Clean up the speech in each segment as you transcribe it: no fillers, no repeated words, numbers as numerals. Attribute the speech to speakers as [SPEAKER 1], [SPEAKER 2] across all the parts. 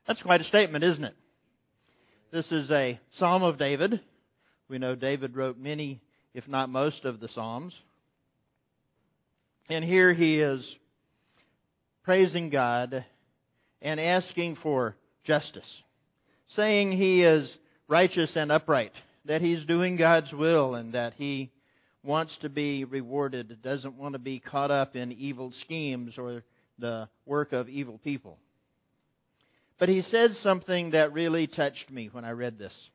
[SPEAKER 1] That's quite a statement, isn't it? This is a Psalm of David. We know David wrote many, if not most, of the Psalms. And here he is praising God and asking for justice, saying he is righteous and upright, that he's doing God's will and that he wants to be rewarded, doesn't want to be caught up in evil schemes or the work of evil people. But he said something that really touched me when I read this.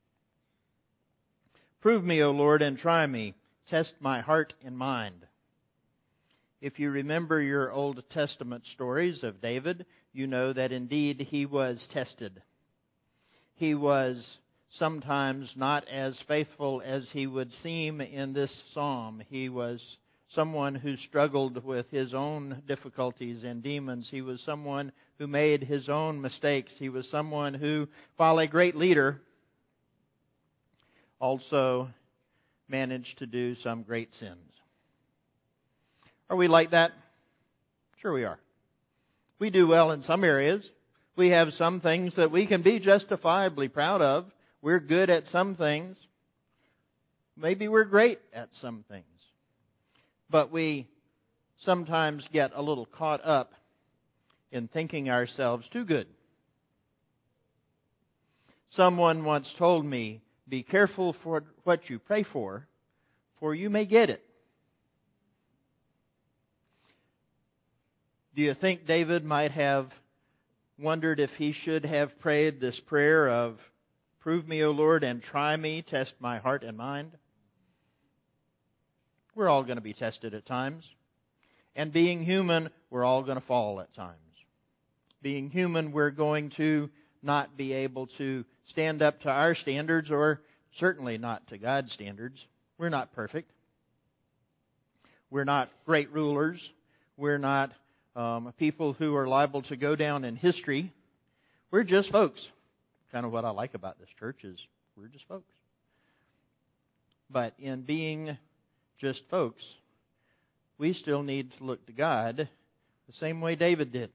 [SPEAKER 1] Prove me, O Lord, and try me. Test my heart and mind. If you remember your Old Testament stories of David, you know that indeed he was tested. He was sometimes not as faithful as he would seem in this psalm. He was someone who struggled with his own difficulties and demons. He was someone who made his own mistakes. He was someone who, while a great leader, also managed to do some great sins. Are we like that? Sure we are. We do well in some areas. We have some things that we can be justifiably proud of. We're good at some things. Maybe we're great at some things. But we sometimes get a little caught up in thinking ourselves too good. Someone once told me, be careful for what you pray for you may get it. Do you think David might have wondered if he should have prayed this prayer of, prove me, O Lord, and try me, test my heart and mind? We're all going to be tested at times. And being human, we're all going to fall at times. Being human, we're going to not be able to stand up to our standards, or certainly not to God's standards. We're not perfect. We're not great rulers. We're not people who are liable to go down in history. We're just folks. Kind of what I like about this church is we're just folks. But in being just folks, we still need to look to God the same way David did.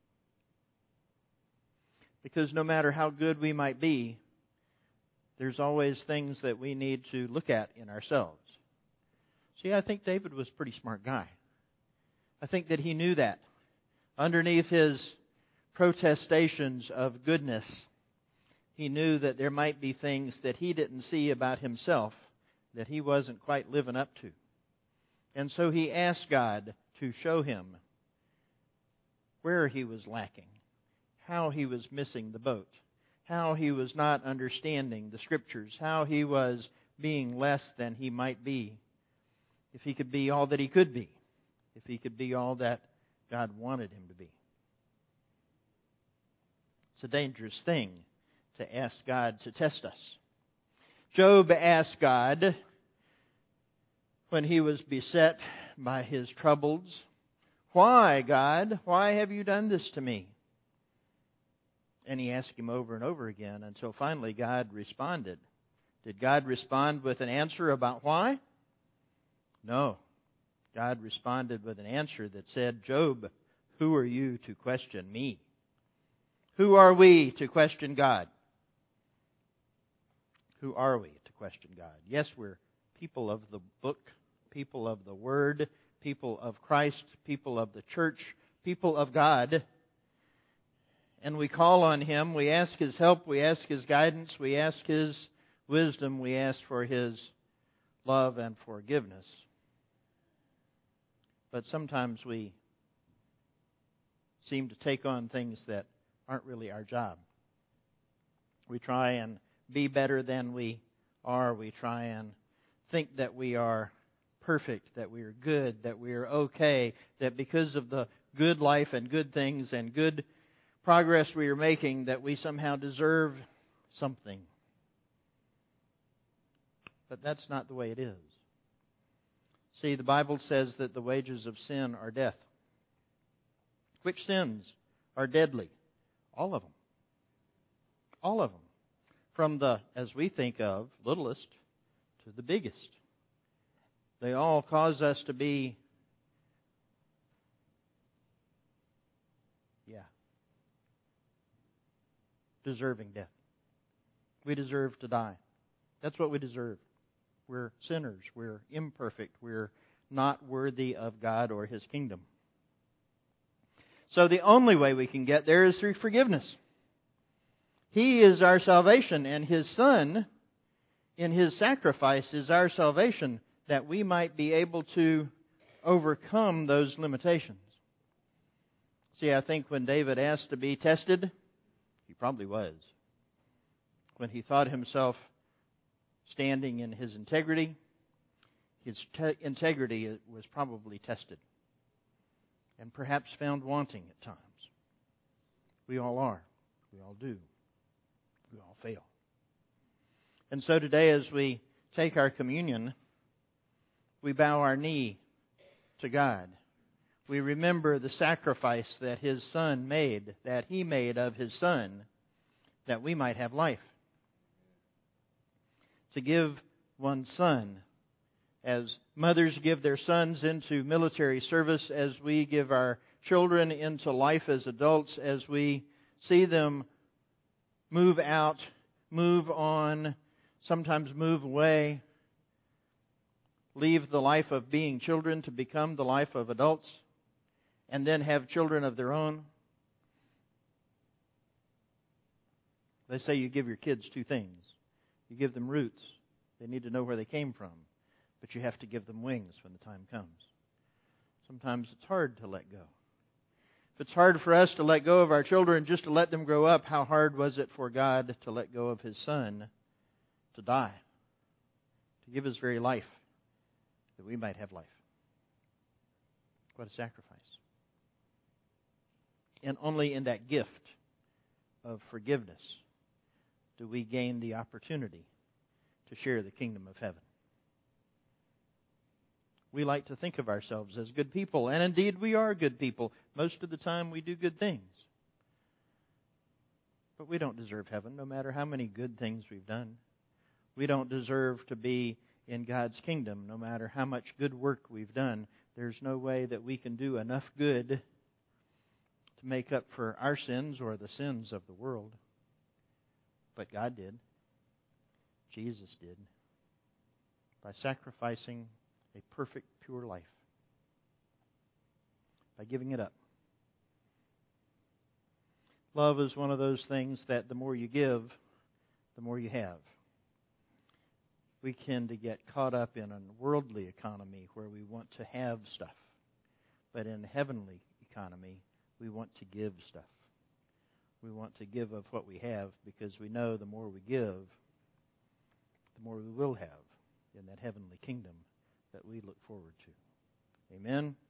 [SPEAKER 1] Because no matter how good we might be, there's always things that we need to look at in ourselves. See, I think David was a pretty smart guy. I think that he knew that. Underneath his protestations of goodness, he knew that there might be things that he didn't see about himself that he wasn't quite living up to. And so he asked God to show him where he was lacking, how he was missing the boat, how he was not understanding the Scriptures, how he was being less than he might be, if he could be all that he could be, if he could be all that God wanted him to be. It's a dangerous thing to ask God to test us. Job asked God, when he was beset by his troubles, why, God? Why have you done this to me? And he asked him over and over again until finally God responded. Did God respond with an answer about why? No. God responded with an answer that said, Job, who are you to question me? Who are we to question God? Who are we to question God? Yes, we're people of the book, people of the Word, people of Christ, people of the church, people of God. And we call on Him, we ask His help, we ask His guidance, we ask His wisdom, we ask for His love and forgiveness. But sometimes we seem to take on things that aren't really our job. We try and be better than we are. We try and think that we are perfect, that we are good, that we are okay, that because of the good life and good things and good progress we are making, that we somehow deserve something. But that's not the way it is. See, the Bible says that the wages of sin are death. Which sins are deadly? All of them. All of them. From the, as we think of, littlest to the biggest. They all cause us to be, deserving death. We deserve to die. That's what we deserve. We're sinners. We're imperfect. We're not worthy of God or His kingdom. So the only way we can get there is through forgiveness. He is our salvation, and His Son, in His sacrifice, is our salvation, that we might be able to overcome those limitations. See, I think when David asked to be tested, he probably was. When he thought himself standing in his integrity was probably tested and perhaps found wanting at times. We all are. We all do. We all fail. And so today, as we take our communion, we bow our knee to God. We remember the sacrifice that His Son made, that He made of His Son, that we might have life. To give one's son, as mothers give their sons into military service, as we give our children into life as adults, as we see them move out, move on, sometimes move away, leave the life of being children to become the life of adults, and then have children of their own. They say you give your kids two things. You give them roots. They need to know where they came from. But you have to give them wings when the time comes. Sometimes it's hard to let go. If it's hard for us to let go of our children just to let them grow up, how hard was it for God to let go of His Son to die, to give His very life that we might have life? What a sacrifice. And only in that gift of forgiveness do we gain the opportunity to share the kingdom of heaven. We like to think of ourselves as good people, and indeed we are good people. Most of the time we do good things. But we don't deserve heaven, no matter how many good things we've done. We don't deserve to be in God's kingdom, no matter how much good work we've done. There's no way that we can do enough good to make up for our sins or the sins of the world. But God did. Jesus did. By sacrificing a perfect, pure life. By giving it up. Love is one of those things that the more you give, the more you have. We tend to get caught up in a worldly economy where we want to have stuff. But in a heavenly economy, we want to give stuff. We want to give of what we have because we know the more we give, the more we will have in that heavenly kingdom that we look forward to. Amen.